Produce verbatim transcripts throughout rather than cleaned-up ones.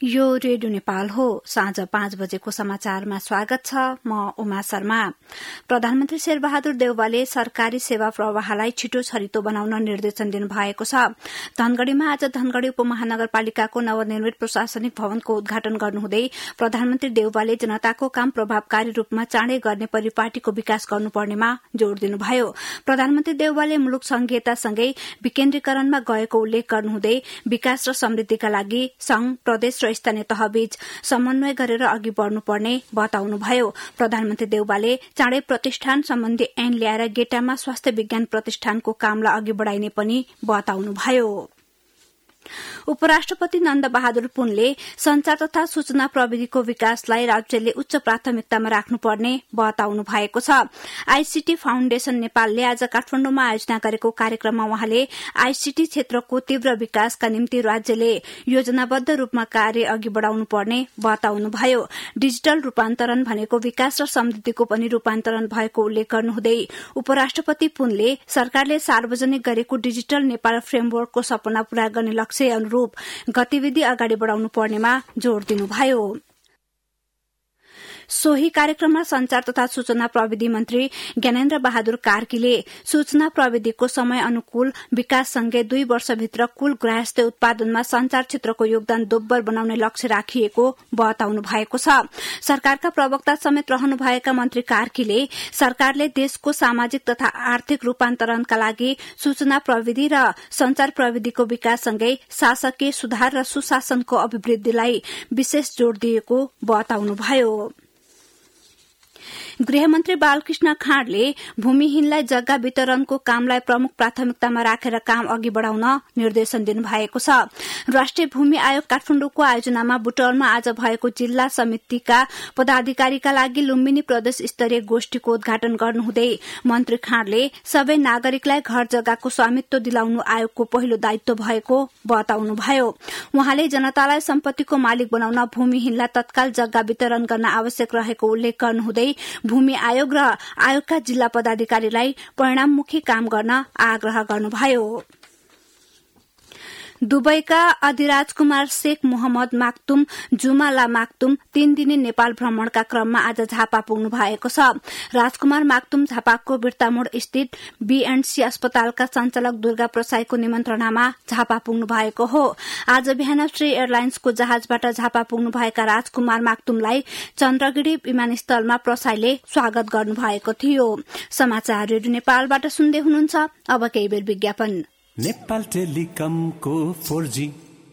यो रेडियो नेपाल हो। साँझ पाँच बजेको समाचारमा स्वागत छ। म उमा शर्मा। प्रधानमन्त्री शेरबहादुर देउवाले सरकारी सेवा प्रवाहलाई छिटो छरितो बनाउन निर्देशन दिनुभएको छ। धनगढ़ीमा आज धनगढ़ी उपमहानगरपालिकाको नवनिर्मित प्रशासनिक भवनको उद्घाटन गर्नुहुँदै प्रधानमन्त्री देउवाले जनताको काम प्रभावकारी रूपमा चाँडै गर्ने परिपाटीको विकास गर्नुपर्नेमा जोड़ दिनुभयो। प्रधानमन्त्री देउवाले मुलुक संघीयतासँगै विकेन्द्रीकरणमा गएको उल्लेख गर्नुहुँदै विकास र समृद्धिका लागि संघ, प्रदेश र स्थानीय तहबीच समन्वय गरेर अघि बढ़नुपर्ने बताउनुभयो। प्रधानमन्त्री देउवाले चाँडै प्रतिष्ठान सम्बन्धी ऐन ल्याएर गेटामा स्वास्थ्य विज्ञान प्रतिष्ठानको कामलाई अघि बढ़ाइने पनि बताउनुभयो। उपराष्ट्रपति नन्द बहादुर पुनले संचार तथा सूचना प्रविधिको विकासलाई राज्यले उच्च प्राथमिकतामा राख्नुपर्ने बताउनु भएको छ। आईसीटी फाउन्डेशन नेपालले आज काठमाडौँमा आयोजना गरेको कार्यक्रममा वहाँले आईसीटी क्षेत्रको तीव्र विकासका निम्ति राज्यले योजनाबद्ध रूपमा कार्य अघि बढ़ाउनु पर्ने बताउनुभयो। डिजिटल रूपान्तरण भनेको विकास र समृद्धिको पनि रूपान्तरण भएको उल्लेख गर्नुहुँदै उपराष्ट्रपति पुनले सरकारले सार्वजनिक गरेको डिजिटल नेपाल फ्रेमवर्कको सपना पूरा गर्ने लक्ष्य अनुरूप गतिविधि अगाडि बढ़ाउनु पर्नेमा जोड़ दिनुभयो। सोही कार्यक्रममा संचार तथा सूचना प्रविधि मन्त्री ज्ञानेन्द्र बहादुर कार्कीले सूचना प्रविधिको समय अनुकूल विकाससँगै दुई वर्षभित्र कुल ग्राहस्थ्य उत्पादनमा संचार क्षेत्रको योगदान दोब्बर बनाउने लक्ष्य राखिएको बताउनु भएको छ। सरकारका प्रवक्ता समेत रहनुभएका मन्त्री कार्कीले सरकारले देशको सामाजिक तथा आर्थिक रूपान्तरणका लागि सूचना प्रविधि र संचार प्रविधिको विकाससँगै शासकीय सुधार र सुशासनको अभिवृद्धिलाई विशेष जोड़ दिएको बताउनुभयो। गृहमन्त्री बालकृष्ण खाँडले भूमिहीनलाई जग्गा वितरणको कामलाई प्रमुख प्राथमिकतामा राखेर काम अघि बढ़ाउन निर्देशन दिनुभएको छ। राष्ट्रिय भूमि आयोग काठमाडौँको आयोजनामा बुटवलमा आज भएको जिल्ला समितिका पदाधिकारीका लागि लुम्बिनी प्रदेश स्तरीय गोष्ठीको उद्घाटन गर्नुहुँदै मन्त्री खाँडले सबै नागरिकलाई घर जग्गाको स्वामित्व दिलाउनु आयोगको पहिलो दायित्व भएको बताउनुभयो। वहाँले जनतालाई सम्पत्तिको मालिक बनाउन भूमिहीनलाई तत्काल जग्गा वितरण गर्न आवश्यक रहेको उल्लेख गर्नुहुँदै भूमि आयोग र आयोगका जिल्ला पदाधिकारीलाई परिणाममुखी काम गर्न आग्रह गर्नुभयो। दुबईका अधिराज कुमार शेख मोहम्मद माक्तुम जुमाला माक्तुम तीन दिने नेपाल भ्रमणका क्रममा आज झापा पुग्नु भएको छ। राजकुमार माक्तुम झापाको बिर्तामोड़ स्थित बीएनसी अस्पतालका संचालक दुर्गा प्रसाईको निमन्त्रणामा झापा पुग्नु भएको हो। आज बिहान श्री एयरलाइन्सको जहाजबाट झापा पुग्नु भएका राजकुमार माक्तुमलाई चन्द्रगिरी विमानस्थलमा प्रसाईले स्वागत गर्नु भएको थियो। समाचार रेडियो नेपालबाट सुन्दै हुनुहुन्छ। अब केही बेर विज्ञापन। नेपाल टेलिकमको फोर जी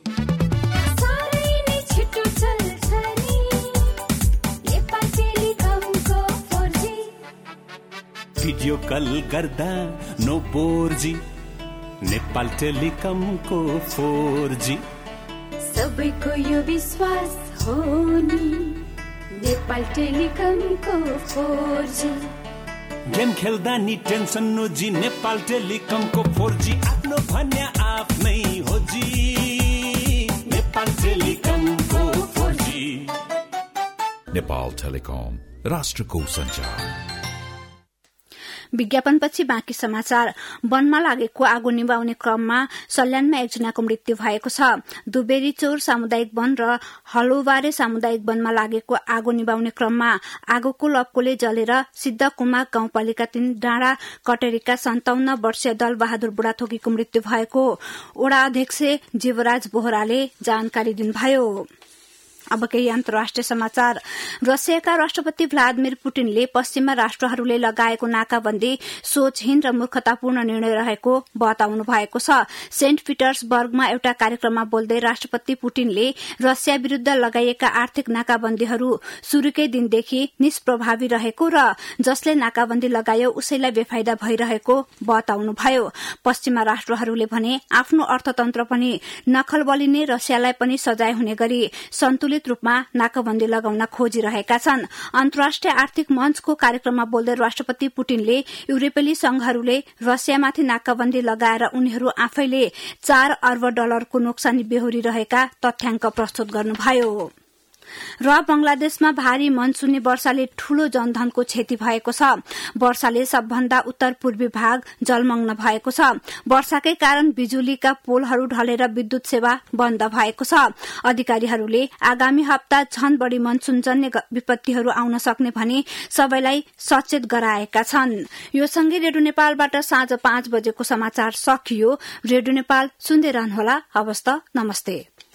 भिडियो कल गर्दा नो बोर जी। नेपाल टेलिकमको फोर जी सबैको यो विश्वास हो नि। नेपाल टेलिकमको फोर जी गेम खेल्दा नि टेन्सन नो जी। नेपाल टेलिकमको फोर जी आफ्नो भन्या आफ्नै हो जी। नेपाल टेलिकमको फोर जी। नेपाल टेलिकम राष्ट्रको सञ्चार। विज्ञापनपछि बाँकी समाचार। वनमा लागेको आगो निभाउने क्रममा सल्यानमा एकजनाको मृत्यु भएको छ। दुबेरी चौर सामुदायिक वन र हलोवारे सामुदायिक वनमा लागेको आगो निभाउने क्रममा आगोको लपकोले जलेर सिद्धकुमा गाउँपालिका तीन डाँडा कटेरीका सन्ताउन्न वर्षीय दल बहादुर बुढाथोकीको मृत्यु भएको ओडा अध्यक्ष जीवराज बोहराले जानकारी दिनुभयो। अब केही अन्तर्राष्ट्रिय समाचार। रसियाका राष्ट्रपति भ्लादिमिर पुटिनले पश्चिमा राष्ट्रहरूले लगाएको नाकाबन्दी सोचहीन र मूर्खतापूर्ण निर्णय रहेको बताउनु भएको छ। सेन्ट पिटर्सबर्गमा एउटा कार्यक्रममा बोल्दै राष्ट्रपति पुटिनले रसिया विरूद्ध लगाइएका आर्थिक नाकाबन्दीहरू शुरूकै दिनदेखि निष्प्रभावी रहेको र जसले नाकाबन्दी लगायो उसैलाई बेफाइदा भइरहेको बताउनुभयो। पश्चिमा राष्ट्रहरूले भने आफ्नो अर्थतन्त्र पनि नक्खल बलिने रसियालाई पनि सजाय हुने गरी सन्तुलित रूपमा नाकाबन्दी लगाउन खोजिरहेका छन्। अन्तर्राष्ट्रिय आर्थिक मञ्चको कार्यक्रममा बोल्दै राष्ट्रपति पुटिनले युरोपेली संघहरूले रसियामाथि नाकाबन्दी लगाएर उनीहरू आफैले चार अर्ब डलरको नोक्सानी बेहोरिरहेका तथ्याङ्क प्रस्तुत गर्नुभयो। र बंगलादेशमा भारी मनसुनी वर्षाले ठूलो जनधनको क्षति भएको छ। वर्षाले सबभन्दा उत्तर पूर्वी भाग जलमग्न भएको छ। वर्षाकै कारण बिजुलीका पोलहरू ढलेर विद्युत सेवा बन्द भएको छ। अधिकारीहरूले आगामी हप्ता झन बढ़ी मनसुनजन्य विपत्तिहरू आउन सक्ने भनी सबैलाई सचेत गराएका छन्। यो सँगै रेडियो नेपालबाट साँझ पाँच बजेको समाचार सकियो। रेडियो नेपाल सुन्दै रहनुहोला। हवस् त, नमस्ते।